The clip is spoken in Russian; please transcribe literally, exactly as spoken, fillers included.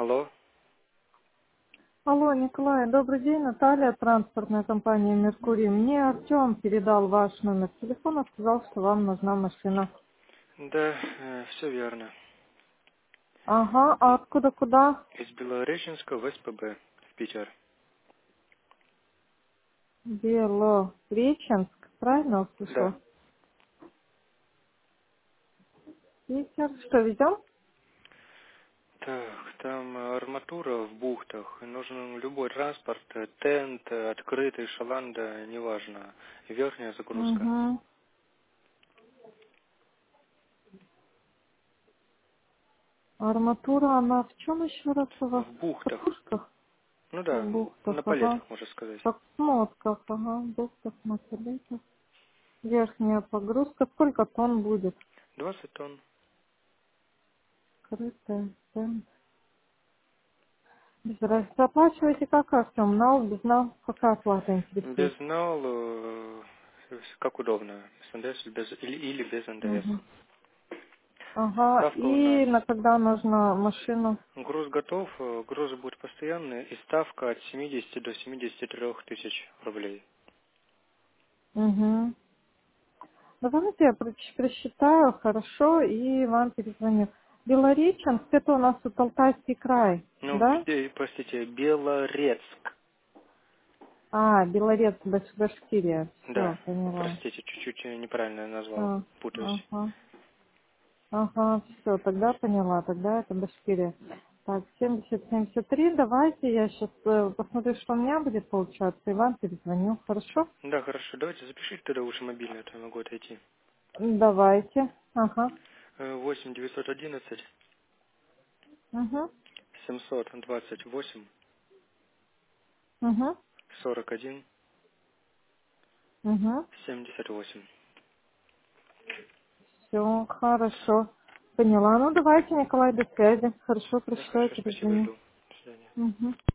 Алло. Алло, Николай, добрый день, Наталья, транспортная компания «Меркурий». Мне Артем передал ваш номер телефона, сказал, что вам нужна машина. Да, все верно. Ага, а откуда куда? Из Белореченска в СПБ, в Питер. Белореченск, правильно Да. услышала? Питер, что, везем? Так, там э, арматура в бухтах. Нужен любой транспорт, э, тент, э, открытый, шаланда, неважно. Верхняя загрузка. Угу. Арматура, она в чем еще раз у вас? В В бухтах. катушках? Ну В да, бухтах, на ага. палетах, можно сказать. В подсмотках, ага, в бухтах, на колесах. Верхняя погрузка. Сколько тонн будет? двадцать тонн. Крытая, тент. Без разницы. Оплачиваете как, Артем? Нал, без нал? Какая оплата интересует? Без нал, э, как удобно. С эн дэ эс без, или, или без эн дэ эс. Угу. Ага. Ставка у нас. И на когда нужна машина? Груз готов, э, груз будет постоянный, и ставка от семидесяти до семидесяти трёх тысяч рублей. Угу. Давайте я прочь- просчитаю, хорошо, и вам перезвоню. Белореченск, это у нас вот Алтайский край, Ну, да? э, простите, Белорецк. А, Белорец, Баш- Башкирия. Да, Все, поняла. простите, чуть-чуть э, неправильно назвал, Все, путаюсь. ага. Ага, все, тогда поняла, тогда это Башкирия. Так, семьдесят семьдесят три, давайте я сейчас посмотрю, что у меня будет получаться, и вам перезвоню, хорошо? Да, хорошо, давайте запишите тогда лучше мобильный, а то я могу отойти. Давайте, ага, Э, восемь девятьсот одиннадцать угу, семьсот двадцать восемь угу, сорок один угу, семьдесят восемь. все, хорошо, поняла. Ну, давайте, Николай, до связи, хорошо, Да, хорошо, прочитаю, спасибо, перезвоню. жду. До свидания. Угу.